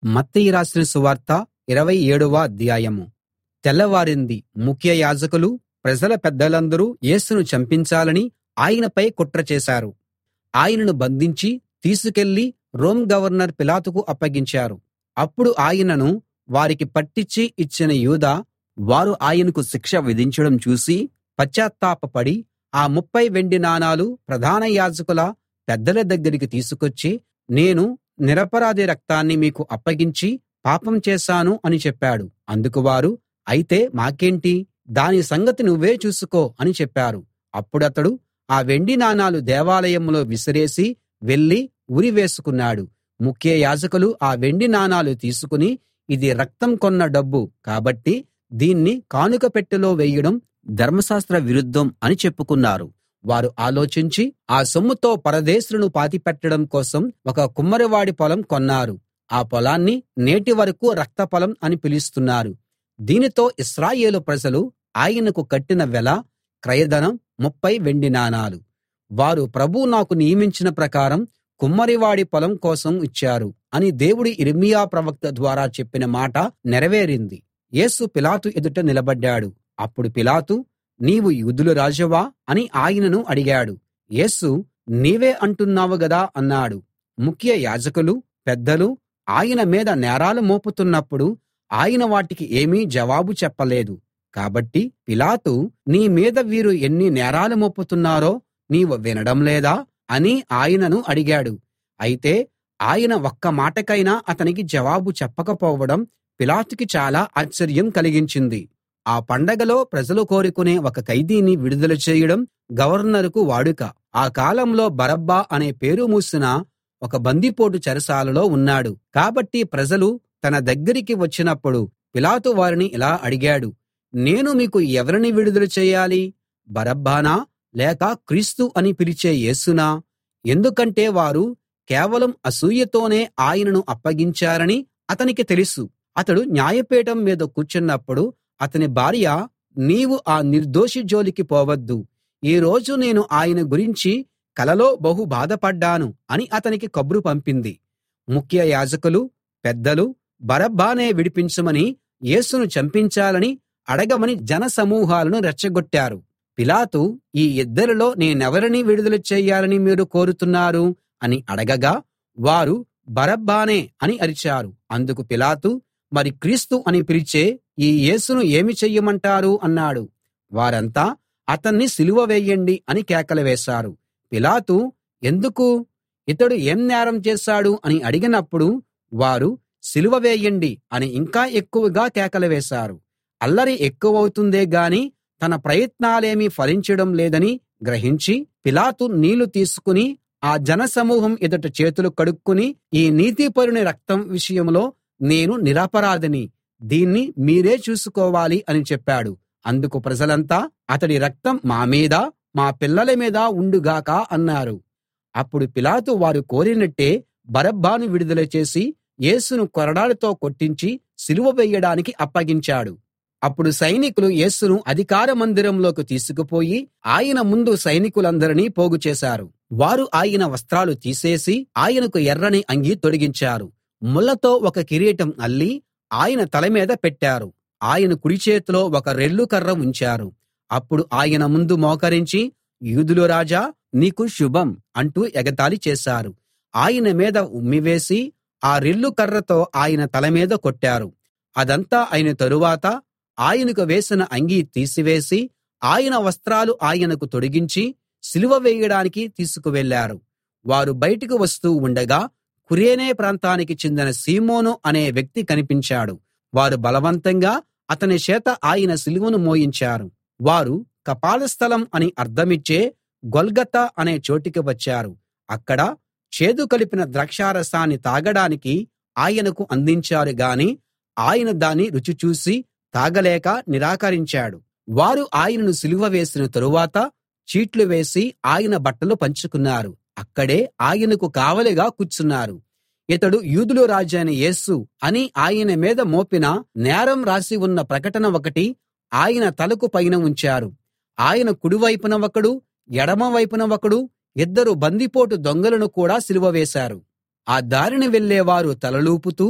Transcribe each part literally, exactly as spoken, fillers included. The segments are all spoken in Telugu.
మత్తయి రాసిన సువార్త ఇరవై ఏడవ అధ్యాయం. తెల్లవారింది. ముఖ్య యాజకులు, ప్రజల పెద్దలందరూ యేసును చంపించాలని ఆయనపై కుట్ర చేశారు. ఆయనను బంధించి తీసుకెళ్ళి రోమ్ గవర్నర్ పిలాతుకు అప్పగించారు. అప్పుడు ఆయనను వారికి పట్టిచ్చి ఇచ్చిన యూదా, వారు ఆయనకు శిక్ష విధించడం చూసి పశ్చాత్తాపపడి ఆ ముప్ఫై వెండి నాణాలు ప్రధాన యాజకుల పెద్దల దగ్గరికి తీసుకొచ్చి, నేను నిరపరాధి రక్తాన్ని మీకు అప్పగించి పాపం చేశాను అని చెప్పాడు. అందుకు వారు, అయితే మాకేంటి, దాని సంగతి నువ్వే చూసుకో అని చెప్పారు. అప్పుడతడు ఆ వెండి నాణాలు దేవాలయంలో విసిరేసి వెళ్ళి ఉరి వేసుకున్నాడు. ముఖ్య యాజకులు ఆ వెండి నాణాలు తీసుకుని, ఇది రక్తం కొన్న డబ్బు కాబట్టి దీన్ని కానుక పెట్టెలో వేయడం ధర్మశాస్త్ర విరుద్ధం అని చెప్పుకున్నారు. వారు ఆలోచించి ఆ సొమ్ముతో పరదేశులను పాతిపెట్టడం కోసం ఒక కుమ్మరివాడి పొలం కొన్నారు. ఆ పొలాన్ని నేటి వరకూ రక్త పొలం అని పిలుస్తున్నారు. దీనితో ఇశ్రాయేలు ప్రజలు ఆయనకు కట్టిన వెల, క్రయధనం ముప్ఫై వెండి నాణాలు. వారు ప్రభువు నాకు నియమించిన ప్రకారం కుమ్మరివాడి పొలం కోసం ఇచ్చారు అని దేవుడు యిర్మీయా ప్రవక్త ద్వారా చెప్పిన మాట నెరవేరింది. యేసు పిలాతు ఎదుట నిలబడ్డాడు. అప్పుడు పిలాతు, నీవు యూదుల రాజువా అని ఆయనను అడిగాడు. యేసు, నీవే అంటున్నావు గదా అన్నాడు. ముఖ్య యాజకులు, పెద్దలు ఆయన మీద నేరాలు మోపుతున్నప్పుడు ఆయన వాటికి ఏమీ జవాబు చెప్పలేదు. కాబట్టి పిలాతు, నీ మీద వీరు ఎన్ని నేరాలు మోపుతున్నారో నీవు వినడం లేదా అని ఆయనను అడిగాడు. అయితే ఆయన ఒక్క మాటకైనా అతనికి జవాబు చెప్పకపోవడం పిలాతుకి చాలా ఆశ్చర్యం కలిగించింది. ఆ పండగలో ప్రజలు కోరుకునే ఒక ఖైదీని విడుదల చేయడం గవర్నరుకు వాడుక. ఆ కాలంలో బరబ్బా అనే పేరు మూసిన ఒక బందిపోటు చెరసాలలో ఉన్నాడు. కాబట్టి ప్రజలు తన దగ్గరికి వచ్చినప్పుడు పిలాతు వారిని ఇలా అడిగాడు, నేను మీకు ఎవరిని విడుదల చేయాలి? బరబ్బనా, లేక క్రీస్తు అని పిలిచే యేసునా? ఎందుకంటే వారు కేవలం అసూయతోనే ఆయనను అప్పగించారని అతనికి తెలుసు. అతడు న్యాయపీఠం మీద కూర్చున్నప్పుడు అతని భార్య, నీవు ఆ నిర్దోషి జోలికి పోవద్దు, ఈ రోజు నేను ఆయన గురించి కలలో బహు బాధపడ్డాను అని అతనికి కబురు పంపింది. ముఖ్య యాజకులు, పెద్దలు బరబ్బనే విడిపించమని, యేసును చంపించాలని అడగమని జన సమూహాలను రెచ్చగొట్టారు. పిలాతు, ఈ ఇద్దరిలో నేనెవరిని విడుదల చెయ్యాలని మీరు కోరుతున్నారు అని అడగగా వారు బరబ్బనే అని అరిచారు. అందుకు పిలాతు, మరి క్రీస్తు అని పిలిచే ఈ యేసును ఏమి చెయ్యమంటారు అన్నాడు. వారంతా అతన్ని సిలువ వేయండి అని కేకలు వేశారు. పిలాతు, ఎందుకు, ఇతడు ఏం నేరం చేశాడు అని అడిగినప్పుడు వారు, సిలువ వేయండి అని ఇంకా ఎక్కువగా కేకలు వేశారు. అల్లరి ఎక్కువవుతుందే గాని తన ప్రయత్నాలేమీ ఫలించడం లేదని గ్రహించి పిలాతు నీళ్లు తీసుకుని ఆ జనసమూహం ఎదుట చేతులు కడుక్కుని, ఈ నీతిపరుని రక్తం విషయంలో నేను నిరపరాధిని, దీన్ని మీరే చూసుకోవాలి అని చెప్పాడు. అందుకు ప్రజలంతా, అతడి రక్తం మా మీద, మా పిల్లల మీద ఉండుగాక అన్నారు. అప్పుడు పిలాతు వారు కోరినట్టే బరబ్బను విడుదల చేసి యేసును కొరడాలతో కొట్టించి సిలువ వేయడానికి అప్పగించాడు. అప్పుడు సైనికులు యేసును అధికార మందిరంలోకి తీసుకుపోయి ఆయన ముందు సైనికులందరినీ పోగు చేశారు. వారు ఆయన వస్త్రాలు తీసేసి ఆయనకు ఎర్రని అంగీ తొడిగించారు. ముళ్ళతో ఒక కిరీటం అల్లి ఆయన తల మీద పెట్టారు. ఆయన కుడి చేతిలో ఒక రెల్లు కర్ర ఉంచారు. అప్పుడు ఆయన ముందు మోకరించి, యూదుల రాజా, నీకు శుభం అంటూ ఎగతాళి చేశారు. ఆయన మీద ఉమ్మివేసి ఆ రెల్లు కర్రతో ఆయన తల మీద కొట్టారు. అదంతా అయిన తరువాత ఆయనకు వేసిన అంగీ తీసివేసి ఆయన వస్త్రాలు ఆయనకు తొడిగించి సిలువ వేయడానికి తీసుకువెళ్ళారు. వారు బయటకు వస్తూ ఉండగా కురేనే ప్రాంతానికి చెందిన సీమోను అనే వ్యక్తి కనిపించాడు. వారు బలవంతంగా అతని చేత ఆయన సిలువను మోయించారు. వారు కపాలస్థలం అని అర్థమిచ్చే గొల్గతా అనే చోటికి వచ్చారు. అక్కడ చేదు కలిపిన ద్రాక్షారసాన్ని తాగడానికి ఆయనకు అందించారు గాని ఆయన దాన్ని రుచి చూసి తాగలేక నిరాకరించాడు. వారు ఆయనను సిలువ వేసిన తరువాత చీట్లు వేసి ఆయన బట్టలు పంచుకున్నారు. అక్కడే ఆయనకు కావలిగా కూర్చున్నారు. ఇతడు యూదుల రాజైన యేసు అని ఆయన మీద మోపిన నేరం రాసి ఉన్న ప్రకటన ఒకటి ఆయన తలకు పైన ఉంచారు. ఆయన కుడివైపున ఒకడు, ఎడమ వైపున ఒకడు, ఇద్దరు బందిపోటు దొంగలను కూడా సిలువ వేశారు. ఆ దారిన వెళ్ళేవారు తలలూపుతూ,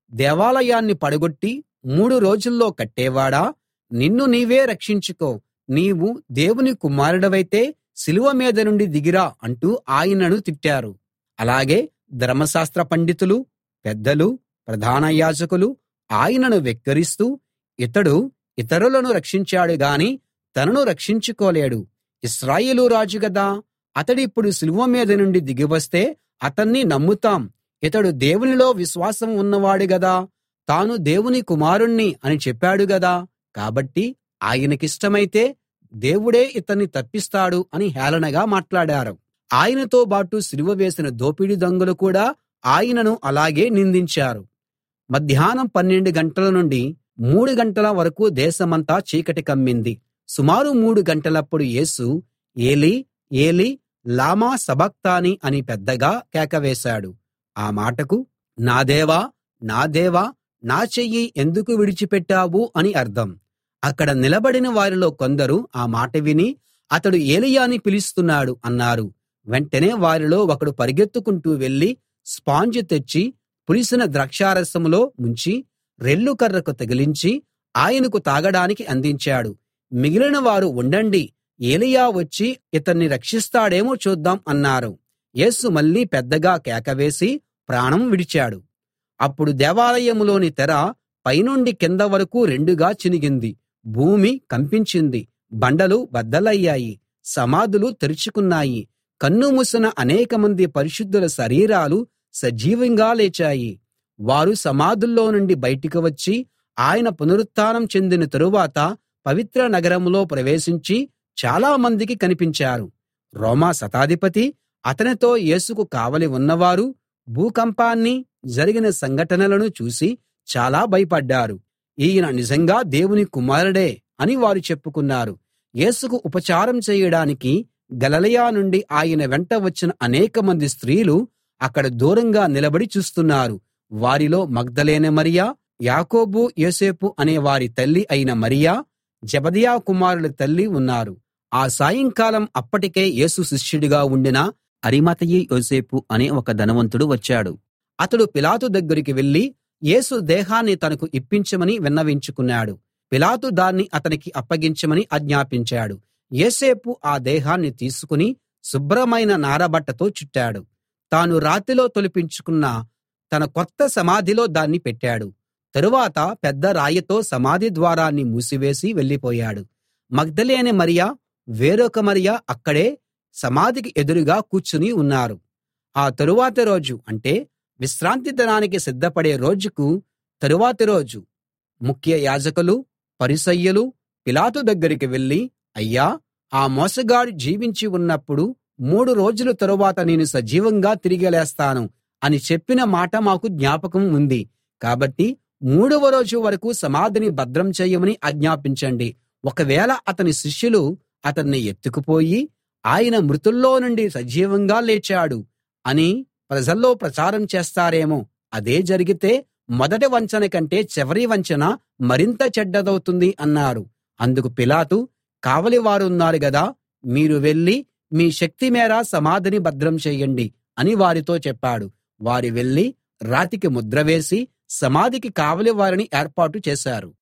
దేవాలయాన్ని పడగొట్టి మూడు రోజుల్లో కట్టేవాడా, నిన్ను నీవే రక్షించుకో. నీవు దేవుని కుమారుడవైతే సిలువ మీద నుండి దిగిరా అంటూ ఆయనను తిట్టారు. అలాగే ధర్మశాస్త్ర పండితులు, పెద్దలు, ప్రధాన యాజకులు ఆయనను వెక్కిరిస్తూ, ఇతడు ఇతరులను రక్షించాడు గాని తనను రక్షించుకోలేడు. ఇశ్రాయేలు రాజు గదా, అతడిప్పుడు సిలువ మీద నుండి దిగివస్తే అతన్ని నమ్ముతాం. ఇతడు దేవునిలో విశ్వాసం ఉన్నవాడు గదా, తాను దేవుని కుమారుణ్ణి అని చెప్పాడు గదా, కాబట్టి ఆయనకిష్టమైతే దేవుడే ఇతన్ని తప్పిస్తాడు అని హేళనగా మాట్లాడారు. ఆయనతో బాటు సిలువ వేసిన దోపిడీ దొంగలు కూడా ఆయనను అలాగే నిందించారు. మధ్యాహ్నం పన్నెండు గంటల నుండి మూడు గంటల వరకు దేశమంతా చీకటి కమ్మింది. సుమారు మూడు గంటలప్పుడు యేసు ఏలీ ఏలీ లామా సబక్తానీ అని పెద్దగా కేకవేశాడు. ఆ మాటకు నా దేవా నా దేవా నా చెయ్యి ఎందుకు విడిచిపెట్టావు అని అర్థం. అక్కడ నిలబడిన వారిలో కొందరు ఆ మాట విని, అతడు ఏలీయాని పిలుస్తున్నాడు అన్నారు. వెంటనే వారిలో ఒకడు పరిగెత్తుకుంటూ వెళ్లి స్పాంజి తెచ్చి పులిసిన ద్రాక్షారసంలో ముంచి రెల్లు కర్రకు తగిలించి ఆయనకు తాగడానికి అందించాడు. మిగిలిన వారు ఉండండి, ఏలీయా వచ్చి ఇతన్ని రక్షిస్తాడేమో చూద్దాం అన్నారు. యేసు మళ్ళీ పెద్దగా కేకవేసి ప్రాణం విడిచాడు. అప్పుడు దేవాలయంలోని తెర పైనుండి కింద వరకు రెండుగా చినిగింది. భూమి కంపించింది. బండలు బద్దలయ్యాయి. సమాధులు తెరుచుకున్నాయి. కన్నుమూసిన అనేకమంది పరిశుద్ధుల శరీరాలు సజీవంగా లేచాయి. వారు సమాధుల్లో నుండి బయటికి వచ్చి ఆయన పునరుత్థానం చెందిన తరువాత పవిత్ర నగరంలో ప్రవేశించి చాలా మందికి కనిపించారు. రోమా శతాధిపతి, అతనితో యేసుకు కావలి ఉన్నవారు భూకంపాన్ని, జరిగిన సంఘటనలను చూసి చాలా భయపడ్డారు. ఈయన నిజంగా దేవుని కుమారుడే అని వారు చెప్పుకున్నారు. యేసుకు ఉపచారం చేయడానికి గలిలయ నుండి ఆయన వెంట వచ్చిన అనేకమంది స్త్రీలు అక్కడ దూరంగా నిలబడి చూస్తున్నారు. వారిలో మగ్దలేనే మరియ, యాకోబు యోసేపు అనే వారి తల్లి అయిన మరియ, జెబెదయి కుమారుల తల్లి ఉన్నారు. ఆ సాయంకాలం అప్పటికే యేసు శిష్యుడిగా ఉండిన అరిమతయి యోసేపు అనే ఒక ధనవంతుడు వచ్చాడు. అతడు పిలాతు దగ్గరికి వెళ్లి యేసు దేహాన్ని తనకు ఇప్పించమని విన్నవించుకున్నాడు. పిలాతు దాన్ని అతనికి అప్పగించమని ఆజ్ఞాపించాడు. యోసేపు ఆ దేహాన్ని తీసుకుని శుభ్రమైన నారబట్టతో చుట్టాడు. తాను రాతిలో తొలిపించుకున్న తన కొత్త సమాధిలో దాన్ని పెట్టాడు. తరువాత పెద్ద రాయితో సమాధి ద్వారాన్ని మూసివేసి వెళ్ళిపోయాడు. మగ్దలేనే మరియ, వేరొక మరియ అక్కడే సమాధికి ఎదురుగా కూర్చుని ఉన్నారు. ఆ తరువాతి రోజు, అంటే విశ్రాంతి దినానికి సిద్ధపడే రోజుకు తరువాతి రోజు ముఖ్య యాజకులు, పరిసయ్యులు పిలాతు దగ్గరికి వెళ్ళి, అయ్యా, ఆ మోసగాడు జీవించి ఉన్నప్పుడు మూడు రోజుల తరువాత నేను సజీవంగా తిరిగి లేస్తాను అని చెప్పిన మాట మాకు జ్ఞాపకం ఉంది. కాబట్టి మూడవ రోజు వరకు సమాధిని భద్రం చేయమని ఆజ్ఞాపించండి. ఒకవేళ అతని శిష్యులు అతన్ని ఎత్తుకుపోయి ఆయన మృతుల్లో నుండి సజీవంగా లేచాడు అని ప్రజల్లో ప్రచారం చేస్తారేమో. అదే జరిగితే మొదటి వంచన కంటే చివరి వంచన మరింత చెడ్డదవుతుంది అన్నారు. అందుకు పిలాతు, కావలి వారున్నారు గదా, మీరు వెళ్ళి మీ శక్తి మేర సమాధిని భద్రం చేయండి అని వారితో చెప్పాడు. వారు వెళ్ళి రాతికి ముద్ర వేసి సమాధికి కావలి వారిని ఏర్పాటు చేశారు.